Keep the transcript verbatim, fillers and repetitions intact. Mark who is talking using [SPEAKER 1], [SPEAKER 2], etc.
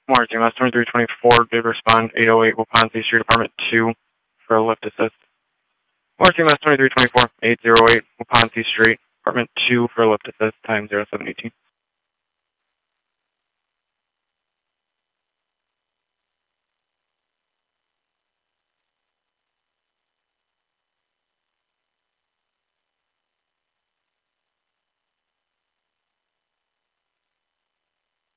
[SPEAKER 1] More T M S twenty-three twenty-four did respond eight oh eight Wauponsee Street, apartment two for a lift assist. More T M S twenty-three twenty-four eight oh eight Wauponsee Street, apartment two for a lift assist, time zero seven eighteen.